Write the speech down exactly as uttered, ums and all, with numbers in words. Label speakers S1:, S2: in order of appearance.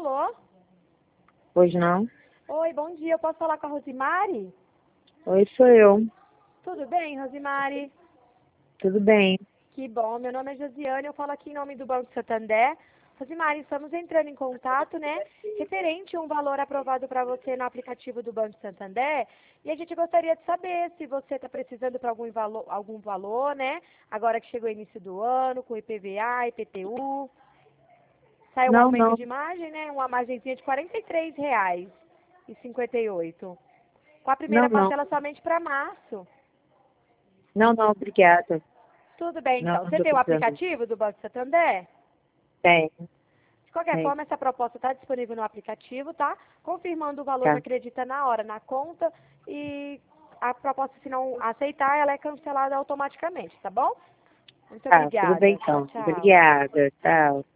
S1: Alô?
S2: Pois não?
S1: Oi, bom dia. Eu posso falar com a Rosimari?
S2: Oi, sou eu.
S1: Tudo bem, Rosimari?
S2: Tudo bem?
S1: Que bom. Meu nome é Josiane, eu falo aqui em nome do Banco Santander. Rosimari, estamos entrando em contato, né? Referente a um valor aprovado para você no aplicativo do Banco Santander. E a gente gostaria de saber se você está precisando para algum valor, algum valor, né? Agora que chegou o início do ano, com I P V A, I P T U. Saiu um
S2: Não,
S1: aumento
S2: não.
S1: de margem, né? Uma margenzinha de quarenta e três reais e cinquenta e oito. Com a primeira
S2: Não, não.
S1: parcela somente para março.
S2: Não, não, obrigada.
S1: Tudo bem,
S2: Não,
S1: então.
S2: não
S1: Você
S2: estou
S1: tem o
S2: precisando.
S1: aplicativo do Banco Santander?
S2: Tem,
S1: De qualquer
S2: tem.
S1: forma, essa proposta está disponível no aplicativo, tá? Confirmando o valor, já
S2: Tá,
S1: acredita na hora, na conta. E a proposta, se não aceitar, ela é cancelada automaticamente, tá bom? Muito
S2: tá, tudo bem
S1: obrigada. Tchau,
S2: então.
S1: tchau.
S2: Obrigada, tchau.